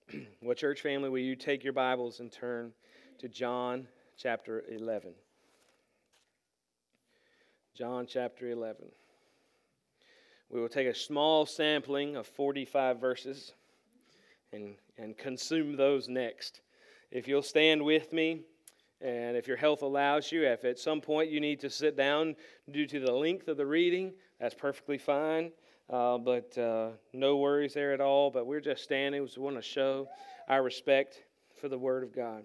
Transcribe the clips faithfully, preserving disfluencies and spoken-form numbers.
Well, church family, will you take your Bibles and turn to John chapter eleven? John chapter eleven. We will take a small sampling of forty-five verses and, and consume those next. If you'll stand with me, and if your health allows you, if at some point you need to sit down due to the length of the reading, that's perfectly fine. Uh, but uh, no worries there at all. But we're just standing. We want to show our respect for the Word of God.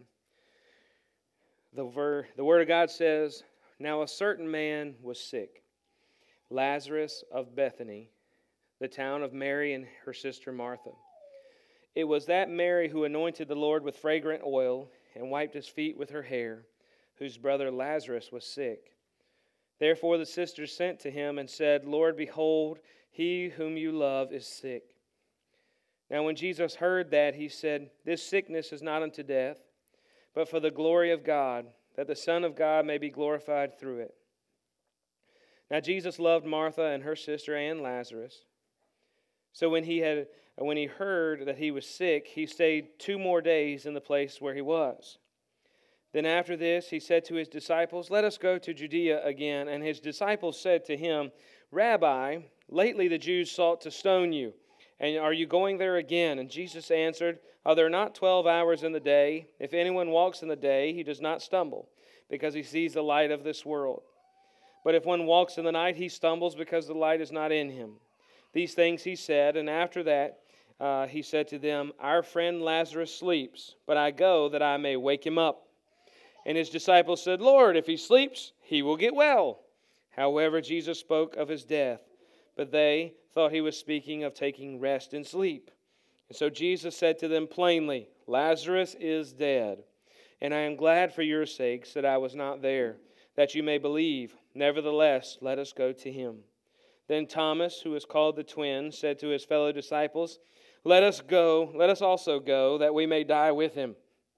The, ver- the Word of God says, "Now a certain man was sick, Lazarus of Bethany, the town of Mary and her sister Martha. It was that Mary who anointed the Lord with fragrant oil and wiped his feet with her hair, whose brother Lazarus was sick. Therefore the sisters sent to him and said, Lord, behold, he whom you love is sick. Now when Jesus heard that, he said, This sickness is not unto death, but for the glory of God, that the Son of God may be glorified through it. Now Jesus loved Martha and her sister and Lazarus. So when he had when he heard that he was sick, he stayed two more days in the place where he was. Then after this he said to his disciples, Let us go to Judea again. And his disciples said to him, Rabbi, lately the Jews sought to stone you, and are you going there again? And Jesus answered, Are there not twelve hours in the day? If anyone walks in the day, he does not stumble, because he sees the light of this world. But if one walks in the night, he stumbles, because the light is not in him. These things he said, and after that uh, he said to them, Our friend Lazarus sleeps, but I go that I may wake him up. And his disciples said, Lord, if he sleeps, he will get well. However, Jesus spoke of his death, but they thought he was speaking of taking rest and sleep. And so Jesus said to them plainly, Lazarus is dead, and I am glad for your sakes that I was not there, that you may believe. Nevertheless, let us go to him. Then Thomas, who is called the twin, said to his fellow disciples, Let us go, let us also go, that we may die with him.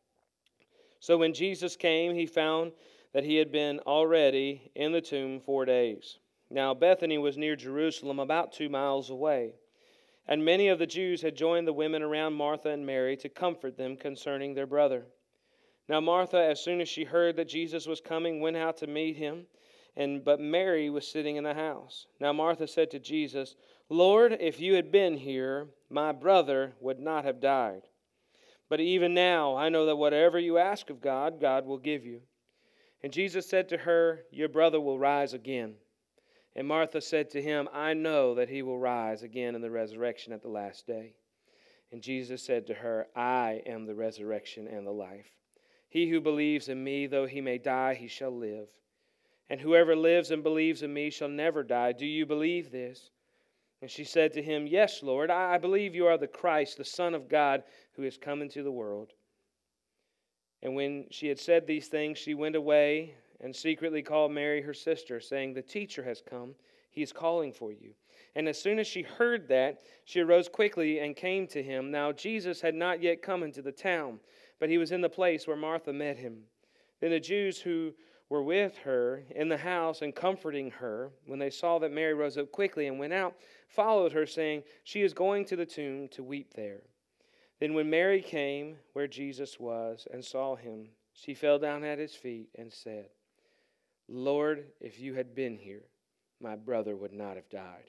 So when Jesus came, he found that he had been already in the tomb four days. Now Bethany was near Jerusalem, about two miles away. And many of the Jews had joined the women around Martha and Mary to comfort them concerning their brother. Now Martha, as soon as she heard that Jesus was coming, went out to meet him. And but Mary was sitting in the house. Now Martha said to Jesus, Lord, if you had been here, my brother would not have died. But even now I know that whatever you ask of God, God will give you. And Jesus said to her, Your brother will rise again. And Martha said to him, I know that he will rise again in the resurrection at the last day. And Jesus said to her, I am the resurrection and the life. He who believes in me, though he may die, he shall live. And whoever lives and believes in me shall never die. Do you believe this? And she said to him, Yes, Lord, I believe you are the Christ, the Son of God, who has come into the world. And when she had said these things, she went away and secretly called Mary her sister, saying, The teacher has come. He is calling for you. And as soon as she heard that, she arose quickly and came to him. Now Jesus had not yet come into the town, but he was in the place where Martha met him. Then the Jews who were with her in the house and comforting her, when they saw that Mary rose up quickly and went out, followed her, saying, She is going to the tomb to weep there. Then when Mary came where Jesus was and saw him, she fell down at his feet and said, Lord, if you had been here, my brother would not have died.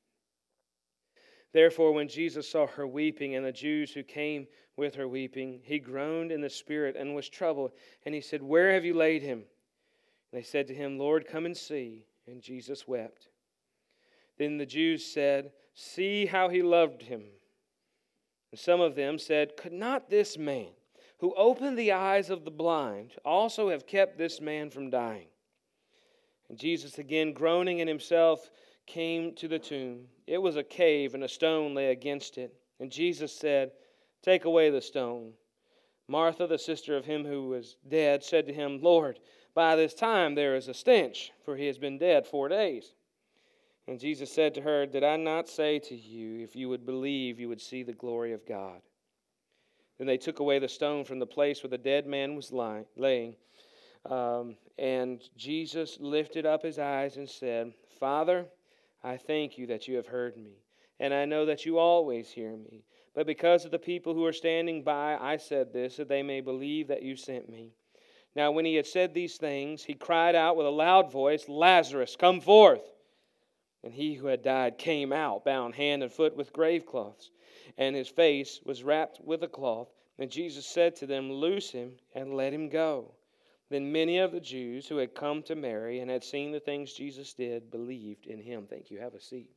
Therefore, when Jesus saw her weeping, and the Jews who came with her weeping, he groaned in the spirit and was troubled. And he said, Where have you laid him? They said to him, Lord, come and see. And Jesus wept. Then the Jews said, See how he loved him. And some of them said, Could not this man, who opened the eyes of the blind, also have kept this man from dying? And Jesus, again groaning in himself, came to the tomb. It was a cave, and a stone lay against it. And Jesus said, Take away the stone. Martha, the sister of him who was dead, said to him, Lord, by this time there is a stench, for he has been dead four days. And Jesus said to her, Did I not say to you, if you would believe, you would see the glory of God? Then they took away the stone from the place where the dead man was lying, laying. Um, and Jesus lifted up his eyes and said, Father, I thank you that you have heard me, and I know that you always hear me. But because of the people who are standing by, I said this, that they may believe that you sent me. Now when he had said these things, he cried out with a loud voice, Lazarus, come forth! And he who had died came out, bound hand and foot with grave cloths, and his face was wrapped with a cloth. And Jesus said to them, loose him and let him go. Then many of the Jews who had come to Mary and had seen the things Jesus did believed in him. Thank you. Have a seat.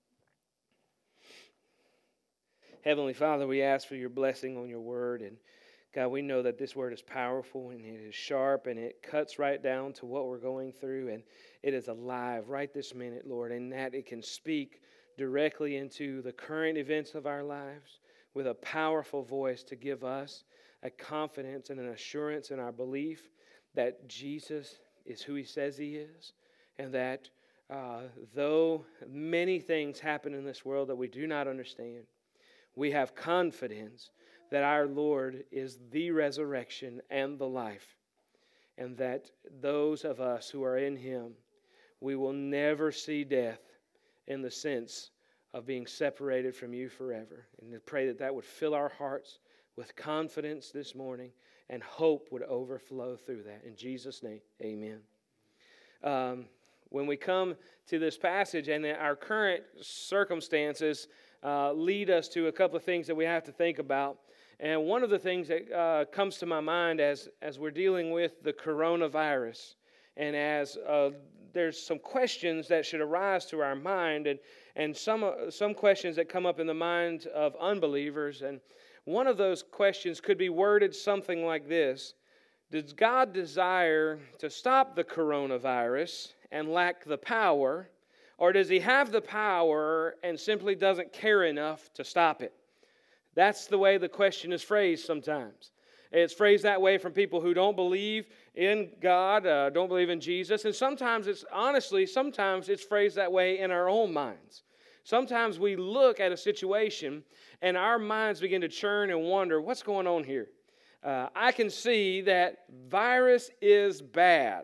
Heavenly Father, we ask for your blessing on your word. And God, we know that this word is powerful and it is sharp and it cuts right down to what we're going through. And it is alive right this minute, Lord, and that it can speak directly into the current events of our lives with a powerful voice to give us a confidence and an assurance in our belief that Jesus is who he says he is, and that uh, though many things happen in this world that we do not understand, we have confidence that our Lord is the resurrection and the life, and that those of us who are in him, we will never see death in the sense of being separated from you forever. And to pray that that would fill our hearts with confidence this morning, and hope would overflow through that. In Jesus' name, amen. Um, when we come to this passage and our current circumstances uh, lead us to a couple of things that we have to think about. And one of the things that uh, comes to my mind as, as we're dealing with the coronavirus, and as uh, there's some questions that should arise to our mind, and, and some, uh, some questions that come up in the minds of unbelievers. And one of those questions could be worded something like this: does God desire to stop the coronavirus and lack the power, or does he have the power and simply doesn't care enough to stop it? That's the way the question is phrased sometimes. It's phrased that way from people who don't believe in God, uh, don't believe in Jesus. And sometimes it's, honestly, sometimes it's phrased that way in our own minds. Sometimes we look at a situation and our minds begin to churn and wonder, what's going on here? Uh, I can see that virus is bad.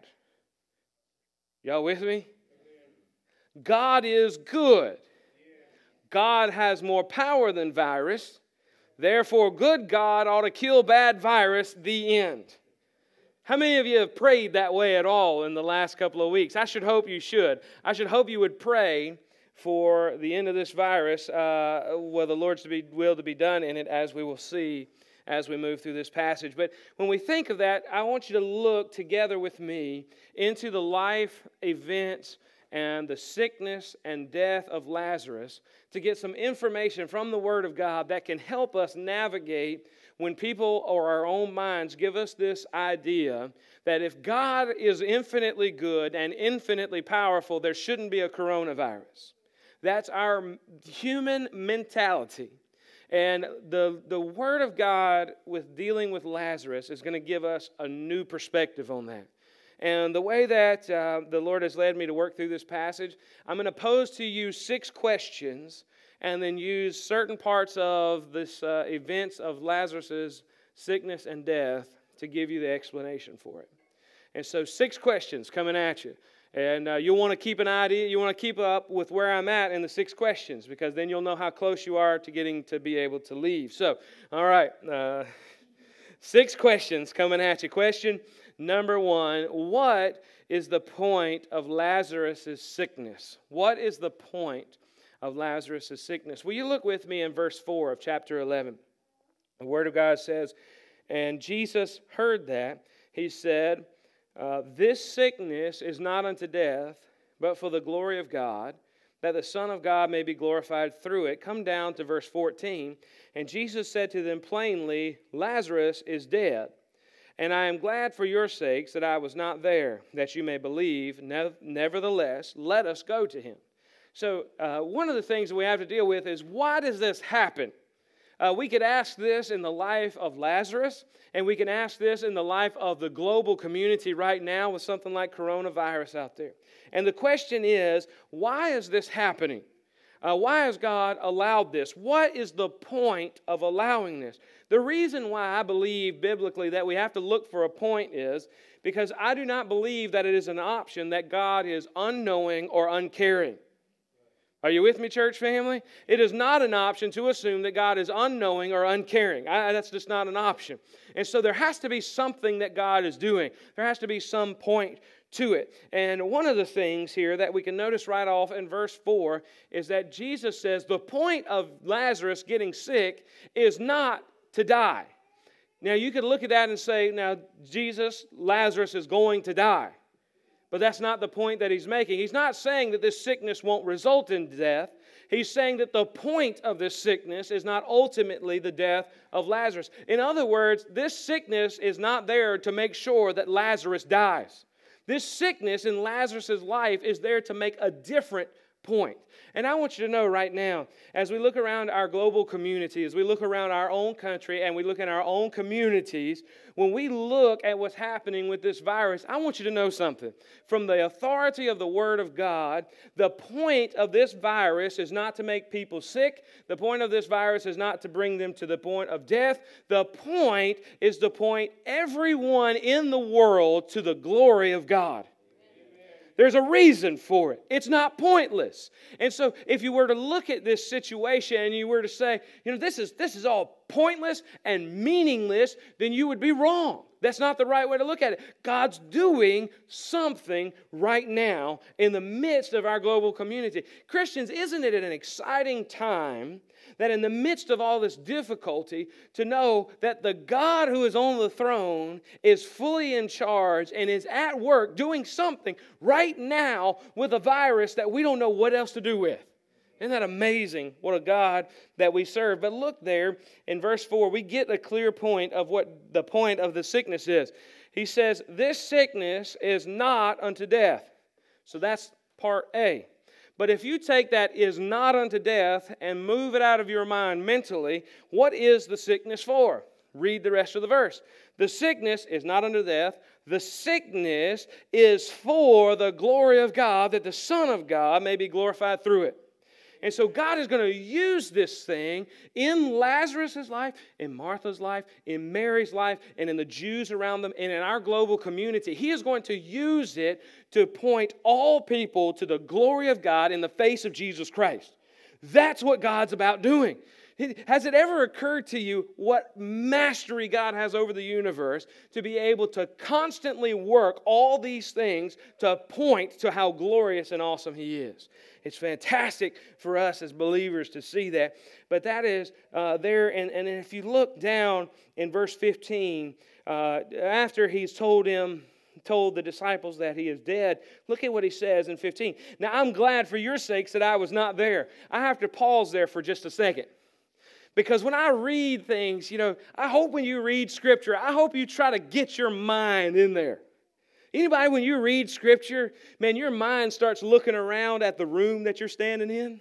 Y'all with me? God is good. God has more power than virus. Therefore, good God ought to kill bad virus, the end. How many of you have prayed that way at all in the last couple of weeks? I should hope you should. I should hope you would pray for the end of this virus, uh, where the Lord's to be, will to be done in it, as we will see as we move through this passage. But when we think of that, I want you to look together with me into the life events and the sickness and death of Lazarus to get some information from the Word of God that can help us navigate when people or our own minds give us this idea that if God is infinitely good and infinitely powerful, there shouldn't be a coronavirus. That's our human mentality. And the, the Word of God with dealing with Lazarus is going to give us a new perspective on that. And the way that uh, the Lord has led me to work through this passage, I'm going to pose to you six questions and then use certain parts of this uh, events of Lazarus' sickness and death to give you the explanation for it. And so six questions coming at you. And uh, you'll want to keep an idea, you want to keep up with where I'm at in the six questions, because then you'll know how close you are to getting to be able to leave. So, all right, uh, six questions coming at you. Question number one, what is the point of Lazarus' sickness? What is the point of Lazarus' sickness? Will you look with me in verse four of chapter eleven? The Word of God says, and Jesus heard that. He said, uh, this sickness is not unto death, but for the glory of God, that the Son of God may be glorified through it. Come down to verse fourteen. And Jesus said to them plainly, Lazarus is dead. And I am glad for your sakes that I was not there, that you may believe. Nevertheless, let us go to him. So uh, one of the things that we have to deal with is, why does this happen? Uh, we could ask this in the life of Lazarus, and we can ask this in the life of the global community right now with something like coronavirus out there. And the question is, why is this happening? Uh, why has God allowed this? What is the point of allowing this? The reason why I believe biblically that we have to look for a point is because I do not believe that it is an option that God is unknowing or uncaring. Are you with me, church family? It is not an option to assume that God is unknowing or uncaring. I, that's just not an option. And so there has to be something that God is doing. There has to be some point to it. And one of the things here that we can notice right off in verse four is that Jesus says the point of Lazarus getting sick is not to die. Now you could look at that and say, now Jesus, Lazarus is going to die. But that's not the point that he's making. He's not saying that this sickness won't result in death. He's saying that the point of this sickness is not ultimately the death of Lazarus. In other words, this sickness is not there to make sure that Lazarus dies. This sickness in Lazarus' life is there to make a different point. And I want you to know right now, as we look around our global community, as we look around our own country and we look in our own communities, when we look at what's happening with this virus, I want you to know something. From the authority of the Word of God, the point of this virus is not to make people sick. The point of this virus is not to bring them to the point of death. The point is to point everyone in the world to the glory of God. There's a reason for it. It's not pointless. And so if you were to look at this situation and you were to say, you know, this is this is all pointless and meaningless, then you would be wrong. That's not the right way to look at it. God's doing something right now in the midst of our global community. Christians, isn't it an exciting time that in the midst of all this difficulty to know that the God who is on the throne is fully in charge and is at work doing something right now with a virus that we don't know what else to do with? Isn't that amazing? What a God that we serve. But look there in verse four, we get a clear point of what the point of the sickness is. He says, this sickness is not unto death. So that's part A. But if you take that is not unto death and move it out of your mind mentally, what is the sickness for? Read the rest of the verse. The sickness is not unto death. The sickness is for the glory of God, that the Son of God may be glorified through it. And so God is going to use this thing in Lazarus' life, in Martha's life, in Mary's life, and in the Jews around them, and in our global community. He is going to use it to point all people to the glory of God in the face of Jesus Christ. That's what God's about doing. Has it ever occurred to you what mastery God has over the universe to be able to constantly work all these things to point to how glorious and awesome He is? It's fantastic for us as believers to see that. But that is uh, there. And, and if you look down in verse fifteen, uh, after He's told him, told the disciples that He is dead, look at what He says in fifteen. Now, I'm glad for your sakes that I was not there. I have to pause there for just a second. Because when I read things, you know, I hope when you read Scripture, I hope you try to get your mind in there. Anybody, when you read Scripture, man, your mind starts looking around at the room that you're standing in?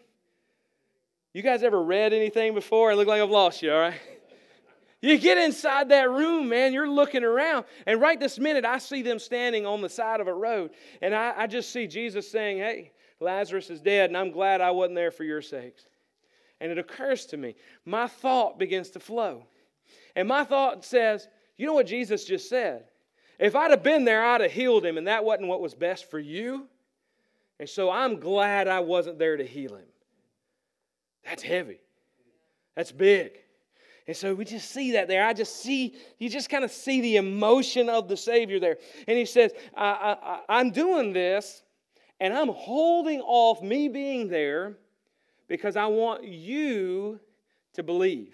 You guys ever read anything before? I look like I've lost you, all right? You get inside that room, man, you're looking around. And right this minute, I see them standing on the side of a road. And I, I just see Jesus saying, hey, Lazarus is dead, and I'm glad I wasn't there for your sakes. And it occurs to me, my thought begins to flow. And my thought says, you know what Jesus just said? If I'd have been there, I'd have healed him, and that wasn't what was best for you. And so I'm glad I wasn't there to heal him. That's heavy. That's big. And so we just see that there. I just see, you just kind of see the emotion of the Savior there. And He says, I, I, I'm doing this, and I'm holding off me being there because I want you to believe.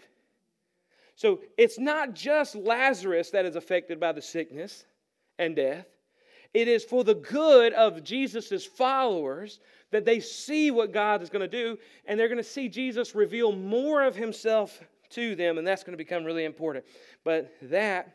So it's not just Lazarus that is affected by the sickness and death. It is for the good of Jesus' followers that they see what God is going to do, and they're going to see Jesus reveal more of Himself to them, and that's going to become really important. But that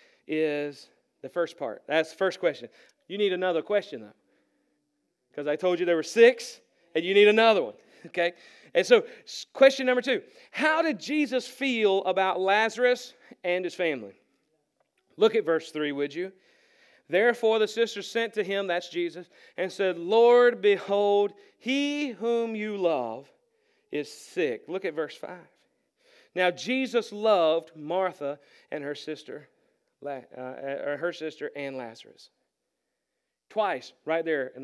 is the first part. That's the first question. You need another question, though, because I told you there were six, and you need another one. Okay? And so, question number two. How did Jesus feel about Lazarus and his family? Look at verse three, would you? Therefore the sisters sent to him, that's Jesus, and said, Lord, behold, he whom you love is sick. Look at verse five. Now Jesus loved Martha and her sister, uh, her sister and Lazarus. Twice, right there in those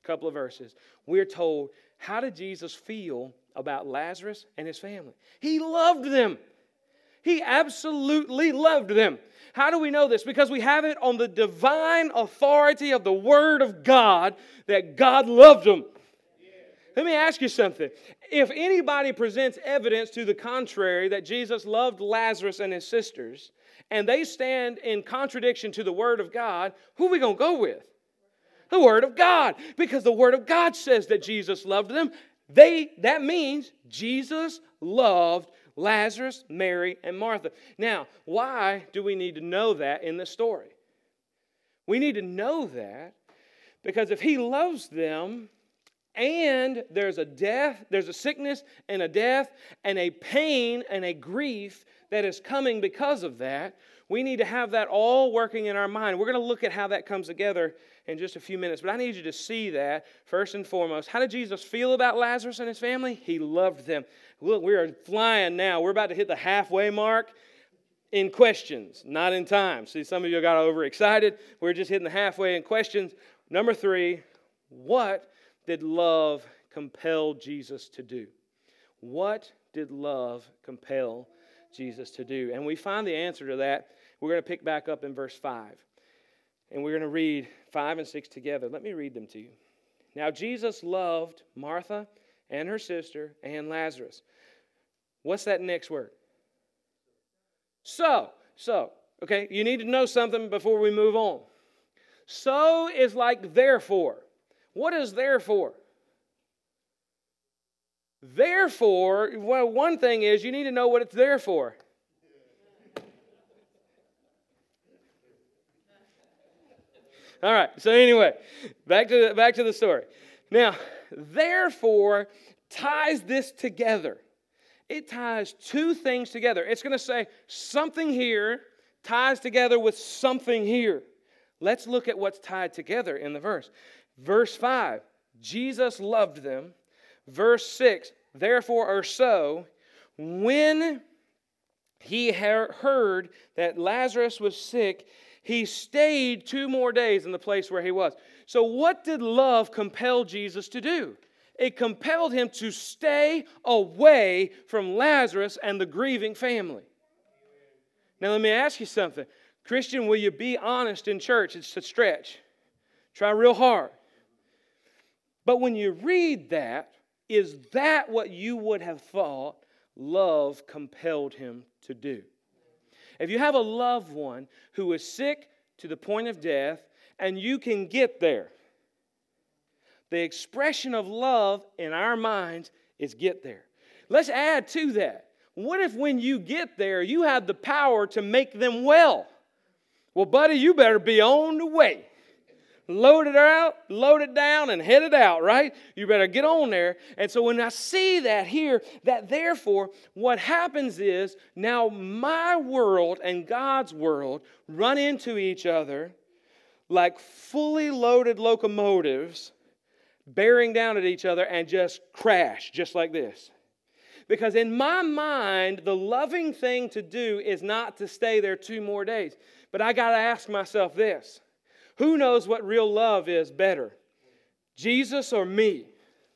couple of verses, we're told, how did Jesus feel about Lazarus and his family? He loved them. He absolutely loved them. How do we know this? Because we have it on the divine authority of the Word of God that God loved them. Let me ask you something. If anybody presents evidence to the contrary that Jesus loved Lazarus and his sisters, and they stand in contradiction to the Word of God, who are we going to go with? The Word of God. Because the Word of God says that Jesus loved them. They, that means Jesus loved Lazarus, Mary, and Martha. Now, why do we need to know that in this story? We need to know that because if He loves them, and there's a death, there's a sickness and a death and a pain and a grief that is coming because of that, we need to have that all working in our mind. We're going to look at how that comes together in just a few minutes. But I need you to see that first and foremost. How did Jesus feel about Lazarus and his family? He loved them. Look, we are flying now. We're about to hit the halfway mark in questions, not in time. See, some of you got overexcited. We're just hitting the halfway in questions. Number three, what did love compel Jesus to do? What did love compel Jesus to do? And we find the answer to that. We're going to pick back up in verse five. And we're going to read five and six together. Let me read them to you. Now Jesus loved Martha and her sister and Lazarus. What's that next word? So. So. Okay, you need to know something before we move on. So is like therefore. What is therefore? Therefore, well, one thing is you need to know what it's there for. All right, so anyway, back to the, back to the story. Now, therefore ties this together. It ties two things together. It's going to say something here ties together with something here. Let's look at what's tied together in the verse. Verse five, Jesus loved them. Verse six, therefore or so, when he heard that Lazarus was sick, he stayed two more days in the place where he was. So what did love compel Jesus to do? It compelled him to stay away from Lazarus and the grieving family. Now let me ask you something. Christian, will you be honest in church? It's a stretch. Try real hard. But when you read that, is that what you would have thought love compelled him to do? If you have a loved one who is sick to the point of death, and you can get there, the expression of love in our minds is get there. Let's add to that. What if when you get there, you have the power to make them well? Well, buddy, you better be on the way. Load it out, load it down, and head it out, right? You better get on there. And so when I see that here, that therefore, what happens is now my world and God's world run into each other like fully loaded locomotives bearing down at each other and just crash, just like this. Because in my mind, the loving thing to do is not to stay there two more days. But I got to ask myself this. Who knows what real love is better? Jesus or me?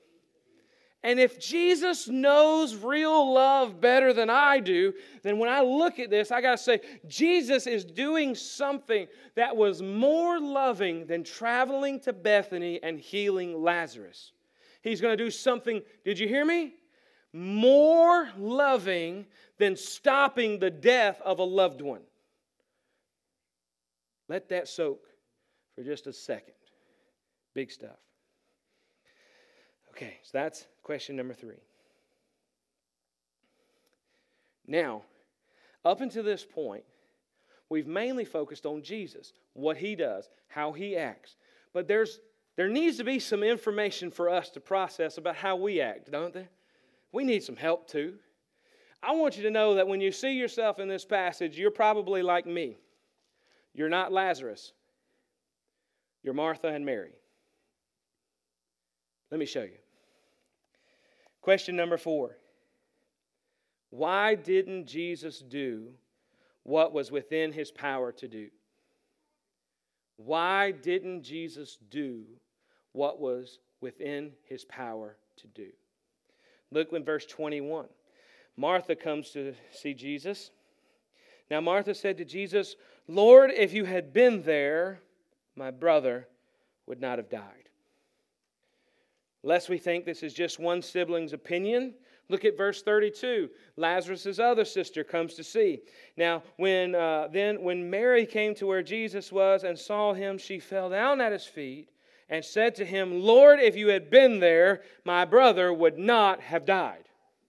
And if Jesus knows real love better than I do, then when I look at this, I got to say, Jesus is doing something that was more loving than traveling to Bethany and healing Lazarus. He's going to do something, did you hear me? More loving than stopping the death of a loved one. Let that soak for just a second. Big stuff. Okay, so that's question number three. Now, up until this point, we've mainly focused on Jesus, what He does, how He acts. But there's there needs to be some information for us to process about how we act, don't there? We need some help too. I want you to know that when you see yourself in this passage, you're probably like me. You're not Lazarus. You're Martha and Mary. Let me show you. Question number four. Why didn't Jesus do what was within His power to do? Why didn't Jesus do what was within his power to do. Look in verse twenty-one. Martha comes to see Jesus. Now Martha said to Jesus, Lord, if you had been there, my brother would not have died. Lest we think this is just one sibling's opinion, look at verse thirty-two. Lazarus' other sister comes to see. Now, when uh, then when Mary came to where Jesus was and saw him, she fell down at his feet and said to him, Lord, if you had been there, my brother would not have died.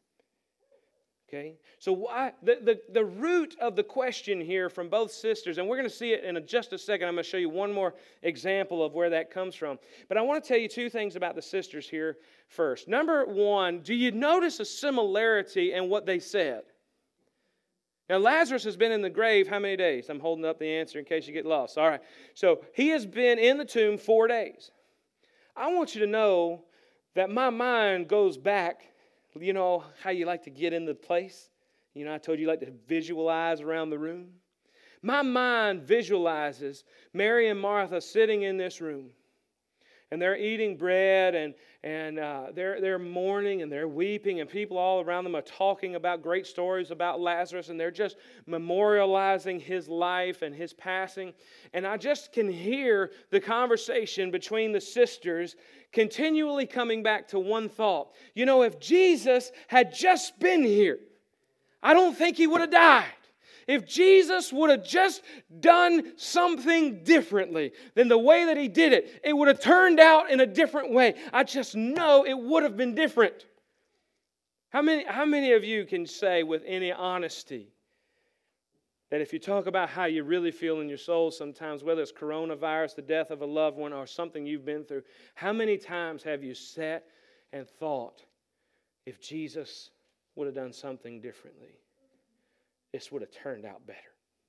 Okay? So why, the, the, the root of the question here from both sisters, and we're going to see it in a, just a second. I'm going to show you one more example of where that comes from. But I want to tell you two things about the sisters here first. Number one, do you notice a similarity in what they said? Now, Lazarus has been in the grave how many days? I'm holding up the answer in case you get lost. All right. So he has been in the tomb four days. I want you to know that my mind goes back. You know how you like to get in the place? You know, I told you you like to visualize around the room. My mind visualizes Mary and Martha sitting in this room. And they're eating bread, and, and uh, they're, they're mourning, and they're weeping, and people all around them are talking about great stories about Lazarus, and they're just memorializing his life and his passing. And I just can hear the conversation between the sisters continually coming back to one thought. You know, if Jesus had just been here, I don't think he would have died. If Jesus would have just done something differently than the way that he did it, it would have turned out in a different way. I just know it would have been different. How many, how many of you can say with any honesty that if you talk about how you really feel in your soul sometimes, whether it's coronavirus, the death of a loved one, or something you've been through, how many times have you sat and thought, if Jesus would have done something differently, this would have turned out better?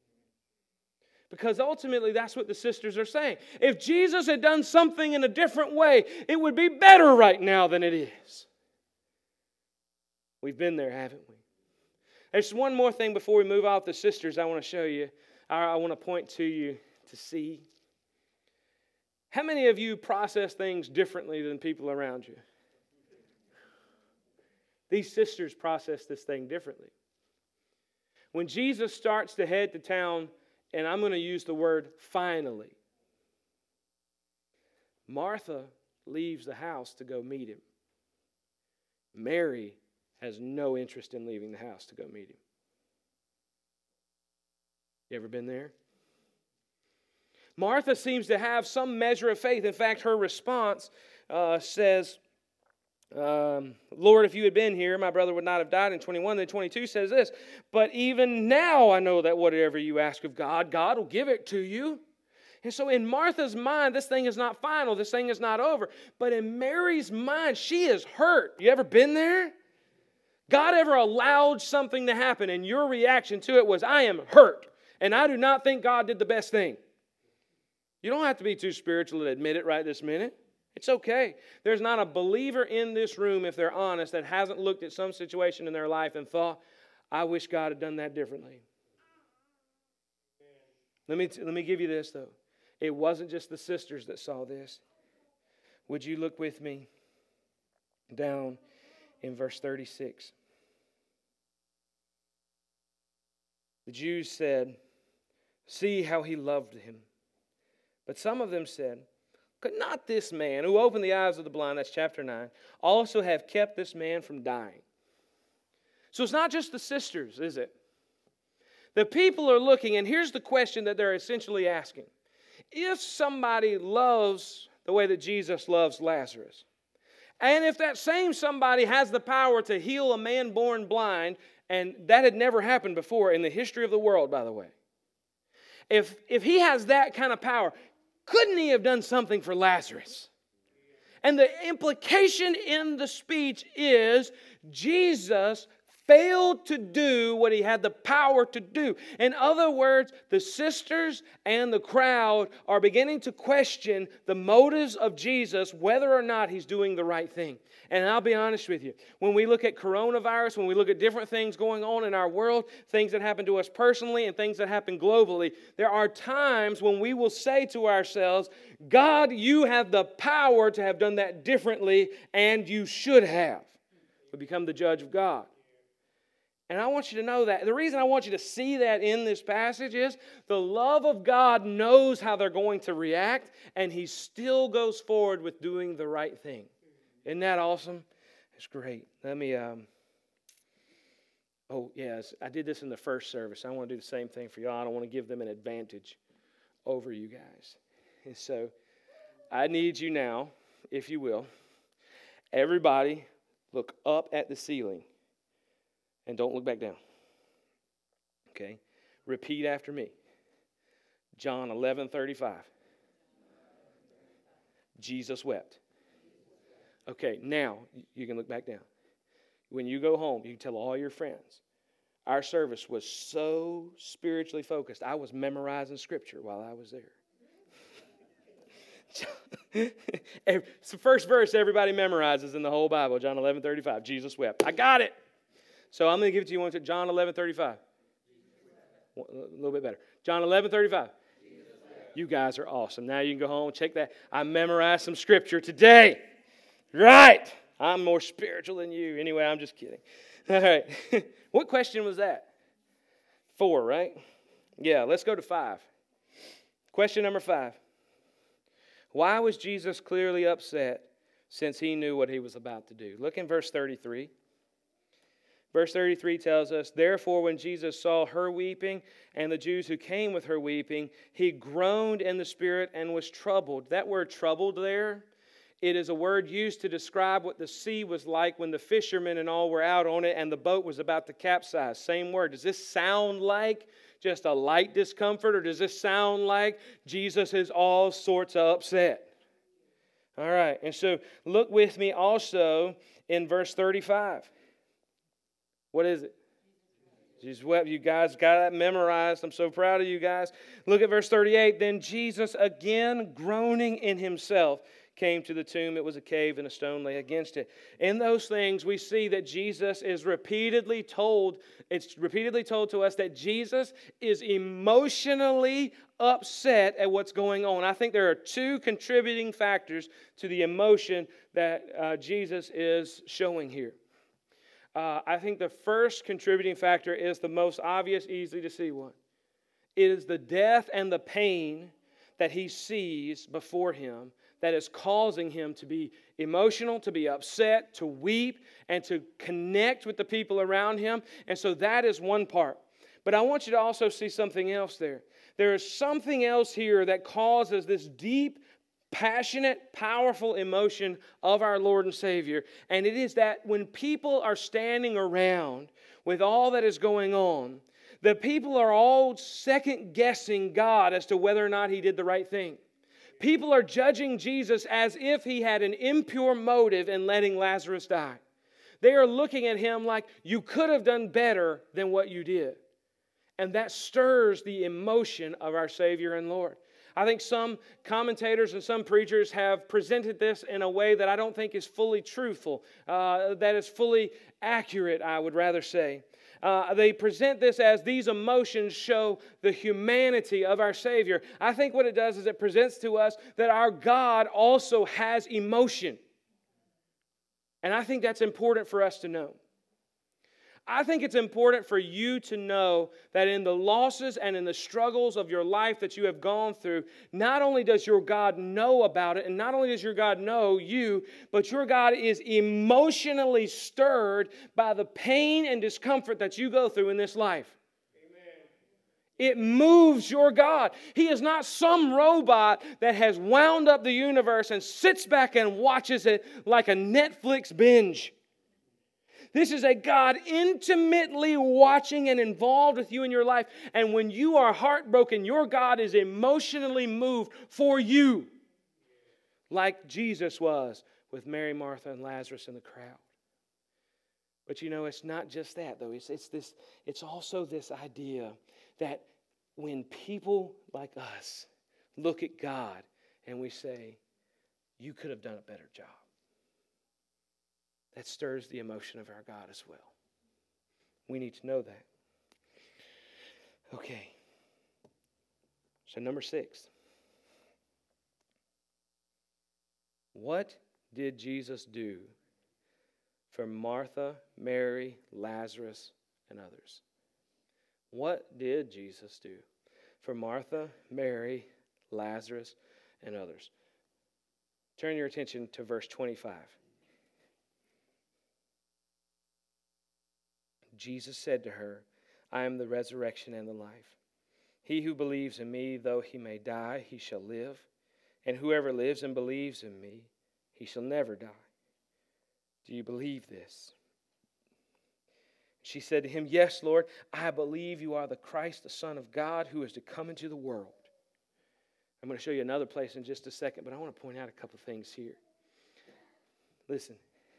Because ultimately that's what the sisters are saying. If Jesus had done something in a different way, it would be better right now than it is. We've been there, haven't we? There's one more thing before we move off the sisters I want to show you. I want to point to you to see. How many of you process things differently than people around you? These sisters process this thing differently. When Jesus starts to head to town, and I'm going to use the word finally, Martha leaves the house to go meet him. Mary has no interest in leaving the house to go meet him. You ever been there? Martha seems to have some measure of faith. In fact, her response uh, says, Um, Lord, if you had been here, my brother would not have died. In twenty-one, then twenty-two says this, but even now I know that whatever you ask of God, God will give it to you. And so in Martha's mind, this thing is not final. This thing is not over. But in Mary's mind, she is hurt. You ever been there? God ever allowed something to happen, and your reaction to it was, I am hurt, and I do not think God did the best thing. You don't have to be too spiritual to admit it right this minute. It's okay. There's not a believer in this room, if they're honest, that hasn't looked at some situation in their life and thought, I wish God had done that differently. Let me, let me give you this, though. It wasn't just the sisters that saw this. Would you look with me down in verse thirty-six? The Jews said, see how he loved him. But some of them said, could not this man who opened the eyes of the blind, that's chapter nine, also have kept this man from dying? So it's not just the sisters, is it? The people are looking, and here's the question that they're essentially asking. If somebody loves the way that Jesus loves Lazarus, and if that same somebody has the power to heal a man born blind, and that had never happened before in the history of the world, by the way. If, if he has that kind of power, couldn't he have done something for Lazarus? And the implication in the speech is Jesus failed to do what he had the power to do. In other words, the sisters and the crowd are beginning to question the motives of Jesus, whether or not he's doing the right thing. And I'll be honest with you, when we look at coronavirus, when we look at different things going on in our world, things that happen to us personally and things that happen globally, there are times when we will say to ourselves, God, you have the power to have done that differently, and you should have. We become the judge of God. And I want you to know that. The reason I want you to see that in this passage is the love of God knows how they're going to react, and he still goes forward with doing the right thing. Isn't that awesome? It's great. Let me, um, oh, yes, I did this in the first service. I want to do the same thing for y'all. I don't want to give them an advantage over you guys. And so I need you now, if you will, everybody look up at the ceiling. And don't look back down. Okay? Repeat after me. John eleven thirty-five. Jesus wept. Okay, now you can look back down. When you go home, you can tell all your friends. Our service was so spiritually focused. I was memorizing scripture while I was there. It's the first verse everybody memorizes in the whole Bible. John eleven thirty-five. Jesus wept. I got it. So I'm going to give it to you one to John eleven thirty-five. A little bit better. John eleven thirty-five. You guys are awesome. Now you can go home, check that. I memorized some scripture today. Right. I'm more spiritual than you. Anyway, I'm just kidding. All right. What question was that? Four, right? Yeah, let's go to five. Question number five. Why was Jesus clearly upset since he knew what he was about to do? Look in verse thirty-three. Verse thirty-three tells us, therefore, when Jesus saw her weeping and the Jews who came with her weeping, he groaned in the spirit and was troubled. That word troubled there, it is a word used to describe what the sea was like when the fishermen and all were out on it and the boat was about to capsize. Same word. Does this sound like just a light discomfort, or does this sound like Jesus is all sorts of upset? All right, and so look with me also in verse thirty-five. What is it? Jesus wept. You guys got that memorized. I'm so proud of you guys. Look at verse thirty-eight. Then Jesus, again groaning in himself, came to the tomb. It was a cave and a stone lay against it. In those things, we see that Jesus is repeatedly told, it's repeatedly told to us that Jesus is emotionally upset at what's going on. I think there are two contributing factors to the emotion that uh, Jesus is showing here. Uh, I think the first contributing factor is the most obvious, easy to see one. It is the death and the pain that he sees before him that is causing him to be emotional, to be upset, to weep, and to connect with the people around him. And so that is one part. But I want you to also see something else there. There is something else here that causes this deep, passionate, powerful emotion of our Lord and Savior. And it is that when people are standing around with all that is going on, the people are all second-guessing God as to whether or not he did the right thing. People are judging Jesus as if he had an impure motive in letting Lazarus die. They are looking at him like, you could have done better than what you did. And that stirs the emotion of our Savior and Lord. I think some commentators and some preachers have presented this in a way that I don't think is fully truthful, uh, that is fully accurate, I would rather say. Uh, they present this as these emotions show the humanity of our Savior. I think what it does is it presents to us that our God also has emotion. And I think that's important for us to know. I think it's important for you to know that in the losses and in the struggles of your life that you have gone through, not only does your God know about it, and not only does your God know you, but your God is emotionally stirred by the pain and discomfort that you go through in this life. Amen. It moves your God. He is not some robot that has wound up the universe and sits back and watches it like a Netflix binge. This is a God intimately watching and involved with you in your life. And when you are heartbroken, your God is emotionally moved for you. Like Jesus was with Mary, Martha, and Lazarus in the crowd. But you know, it's not just that, though. It's, it's, this, it's also this idea that when people like us look at God and we say, you could have done a better job, that stirs the emotion of our God as well. We need to know that. Okay. So number six. What did Jesus do for Martha, Mary, Lazarus, and others? What did Jesus do for Martha, Mary, Lazarus, and others? Turn your attention to verse twenty-five. Jesus said to her, I am the resurrection and the life. He who believes in me, though he may die, he shall live. And whoever lives and believes in me, he shall never die. Do you believe this? She said to him, Yes, Lord, I believe you are the Christ, the Son of God, who is to come into the world. I'm going to show you another place in just a second, but I want to point out a couple things here. Listen.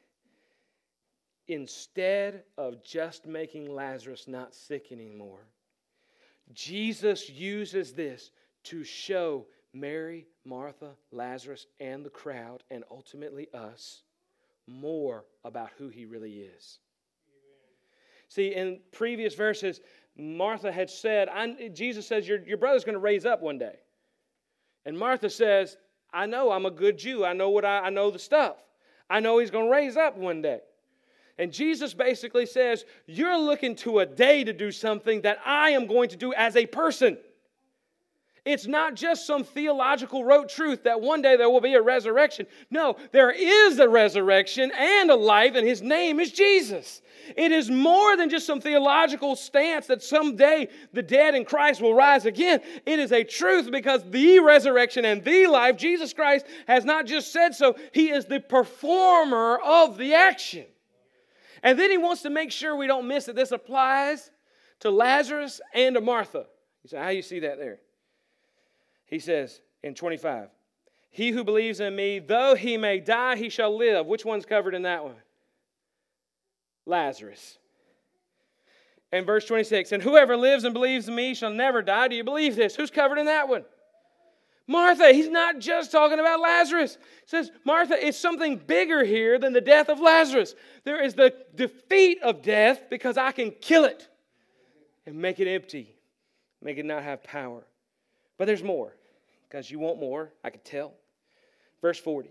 Instead of just making Lazarus not sick anymore, Jesus uses this to show Mary, Martha, Lazarus, and the crowd, and ultimately us, more about who he really is. Amen. See, in previous verses, Martha had said, I, Jesus says, your, your brother's going to raise up one day. And Martha says, I know, I'm a good Jew. I know what I, I know the stuff. I know he's going to raise up one day. And Jesus basically says, you're looking to a day to do something that I am going to do as a person. It's not just some theological rote truth that one day there will be a resurrection. No, there is a resurrection and a life, and his name is Jesus. It is more than just some theological stance that someday the dead in Christ will rise again. It is a truth because the resurrection and the life, Jesus Christ, has not just said so. He is the performer of the action. And then he wants to make sure we don't miss it. This applies to Lazarus and to Martha. You say, how do you see that there? He says in twenty-five, he who believes in me, though he may die, he shall live. Which one's covered in that one? Lazarus. And verse twenty-six, and whoever lives and believes in me shall never die. Do you believe this? Who's covered in that one? Martha. He's not just talking about Lazarus. He says, Martha, it's something bigger here than the death of Lazarus. There is the defeat of death because I can kill it and make it empty, make it not have power. But there's more, because you want more, I could tell. Verse forty.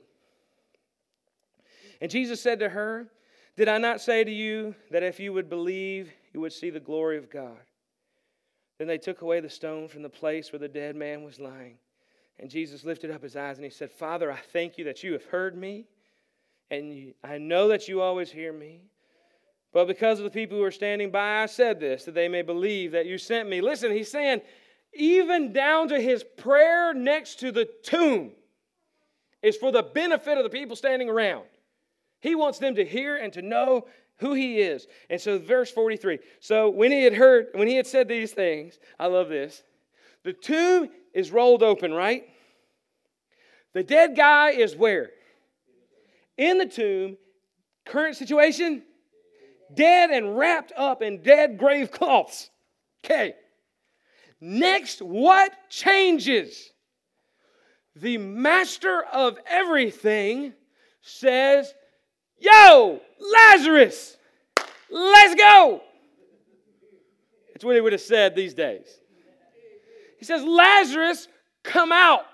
And Jesus said to her, did I not say to you that if you would believe, you would see the glory of God? Then they took away the stone from the place where the dead man was lying. And Jesus lifted up his eyes and he said, Father, I thank you that you have heard me, and you, I know that you always hear me. But because of the people who are standing by, I said this, that they may believe that you sent me. Listen, he's saying, even down to his prayer next to the tomb is for the benefit of the people standing around. He wants them to hear and to know who he is. And so verse forty-three. So when he had heard, when he had said these things, I love this. The tomb is rolled open, right? The dead guy is where? In the tomb. Current situation? Dead and wrapped up in dead grave cloths. Okay. Next, what changes? The master of everything says, yo, Lazarus, let's go. That's what he would have said these days. He says, Lazarus, come out.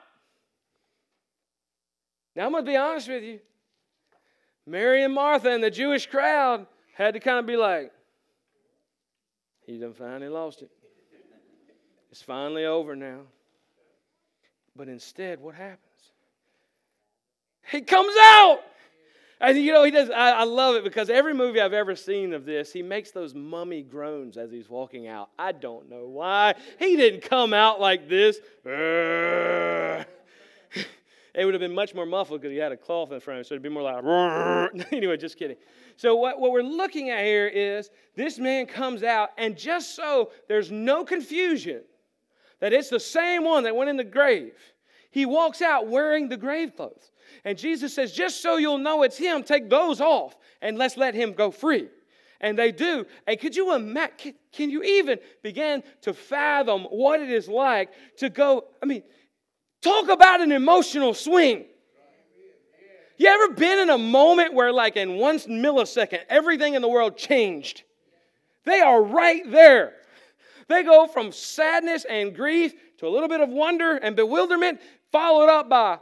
Now, I'm going to be honest with you. Mary and Martha and the Jewish crowd had to kind of be like, he done finally lost it. It's finally over now. But instead, what happens? He comes out. And you know, he does. I, I love it because every movie I've ever seen of this, he makes those mummy groans as he's walking out. I don't know why. He didn't come out like this. It would have been much more muffled because he had a cloth in front of him, so it'd be more like, anyway, just kidding. So what, what we're looking at here is this man comes out, and just so there's no confusion that it's the same one that went in the grave, he walks out wearing the grave clothes. And Jesus says, just so you'll know it's him, take those off and let's let him go free. And they do. And could you imagine, can, can you even begin to fathom what it is like to go, I mean, talk about an emotional swing. You ever been in a moment where like in one millisecond, everything in the world changed? They are right there. They go from sadness and grief to a little bit of wonder and bewilderment, followed up by,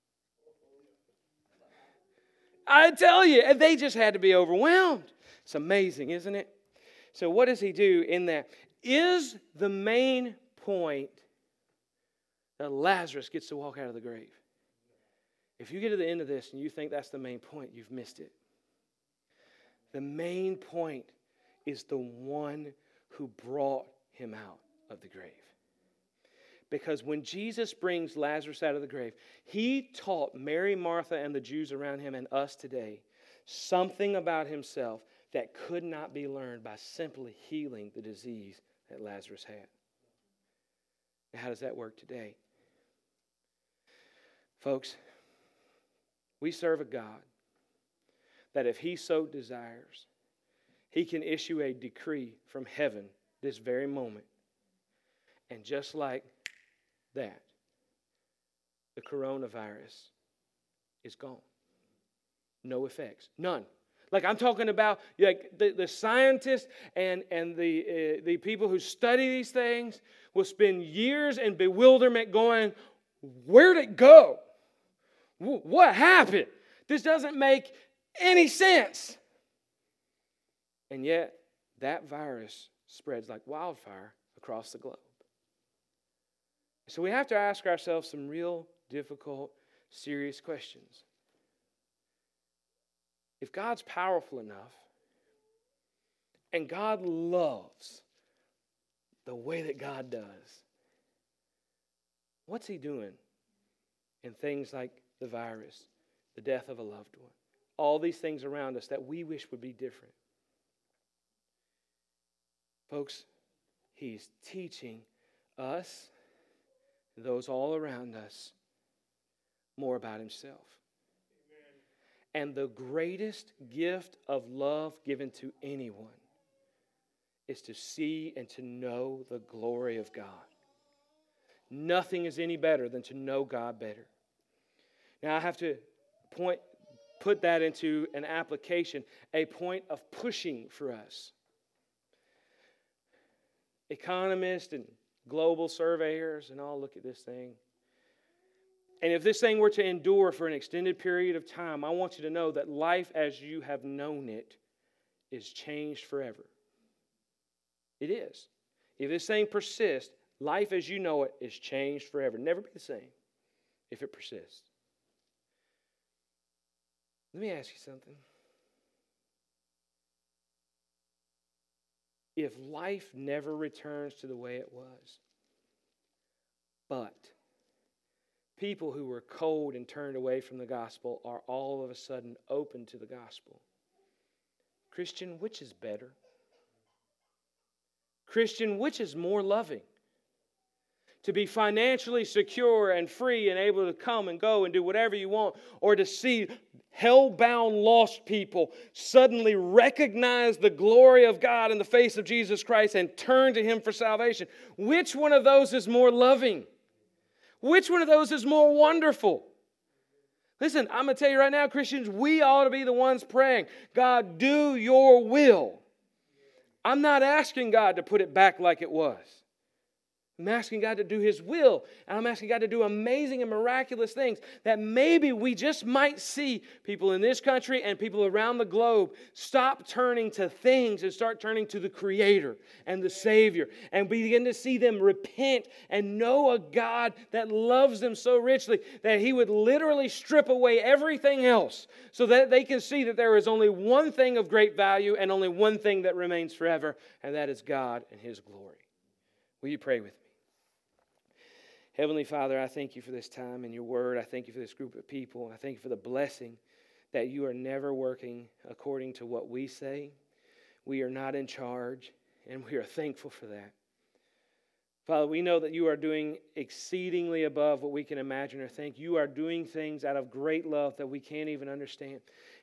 I tell you, and they just had to be overwhelmed. It's amazing, isn't it? So what does he do in that? Is the main point that Lazarus gets to walk out of the grave? If you get to the end of this and you think that's the main point, you've missed it. The main point is the one who brought him out of the grave. Because when Jesus brings Lazarus out of the grave, he taught Mary, Martha, and the Jews around him and us today something about himself that could not be learned by simply healing the disease that Lazarus had. Now, how does that work today? Folks, we serve a God that if he so desires, he can issue a decree from heaven this very moment. And just like that, the coronavirus is gone. No effects. None. Like I'm talking about like the, the scientists and, and the, uh, the people who study these things will spend years in bewilderment going, where'd it go? What happened? This doesn't make any sense. And yet, that virus spreads like wildfire across the globe. So we have to ask ourselves some real difficult, serious questions. If God's powerful enough, and God loves the way that God does, what's he doing in things like the virus, the death of a loved one, all these things around us that we wish would be different? Folks, he's teaching us, those all around us, more about himself. Amen. And the greatest gift of love given to anyone is to see and to know the glory of God. Nothing is any better than to know God better. Now I have to point, put that into an application, a point of pushing for us. Economists and global surveyors and all look at this thing. And if this thing were to endure for an extended period of time, I want you to know that life as you have known it is changed forever. It is. If this thing persists, life as you know it is changed forever. Never be the same if it persists. Let me ask you something. If life never returns to the way it was, but people who were cold and turned away from the gospel are all of a sudden open to the gospel, Christian, which is better? Christian, which is more loving? To be financially secure and free and able to come and go and do whatever you want, or to see hell-bound lost people suddenly recognize the glory of God in the face of Jesus Christ and turn to him for salvation. Which one of those is more loving? Which one of those is more wonderful? Listen, I'm going to tell you right now, Christians, we ought to be the ones praying, God, do your will. I'm not asking God to put it back like it was. I'm asking God to do his will. And I'm asking God to do amazing and miraculous things that maybe we just might see people in this country and people around the globe stop turning to things and start turning to the Creator and the Savior, and begin to see them repent and know a God that loves them so richly that he would literally strip away everything else so that they can see that there is only one thing of great value and only one thing that remains forever, and that is God and his glory. Will you pray with me? Heavenly Father, I thank you for this time and your word. I thank you for this group of people. I thank you for the blessing that you are never working according to what we say. We are not in charge, and we are thankful for that. Father, we know that you are doing exceedingly above what we can imagine or think. You are doing things out of great love that we can't even understand.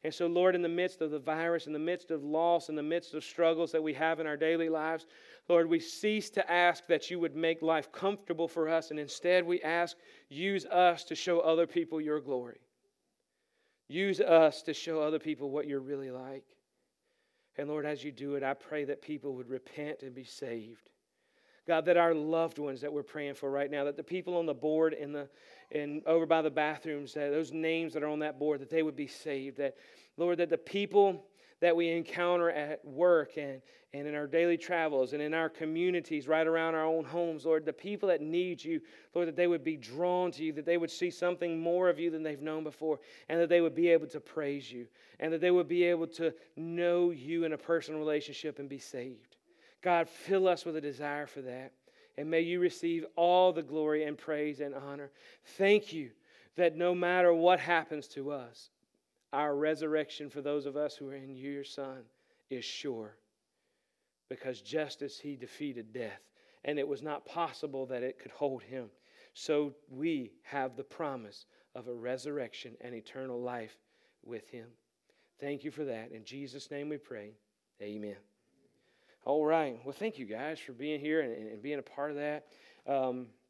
And so, Lord, in the midst of the virus, in the midst of loss, in the midst of struggles that we have in our daily lives, Lord, we cease to ask that you would make life comfortable for us, and instead we ask, use us to show other people your glory. Use us to show other people what you're really like. And Lord, as you do it, I pray that people would repent and be saved. God, that our loved ones that we're praying for right now, that the people on the board in the and over by the bathrooms, that those names that are on that board, that they would be saved. That, Lord, that the people that we encounter at work and, and in our daily travels and in our communities right around our own homes, Lord, the people that need you, Lord, that they would be drawn to you, that they would see something more of you than they've known before, and that they would be able to praise you, and that they would be able to know you in a personal relationship and be saved. God, fill us with a desire for that. And may you receive all the glory and praise and honor. Thank you that no matter what happens to us, our resurrection for those of us who are in you, your Son, is sure. Because just as he defeated death, and it was not possible that it could hold him, so we have the promise of a resurrection and eternal life with him. Thank you for that. In Jesus' name we pray. Amen. All right. Well, thank you guys for being here and, and being a part of that. Um,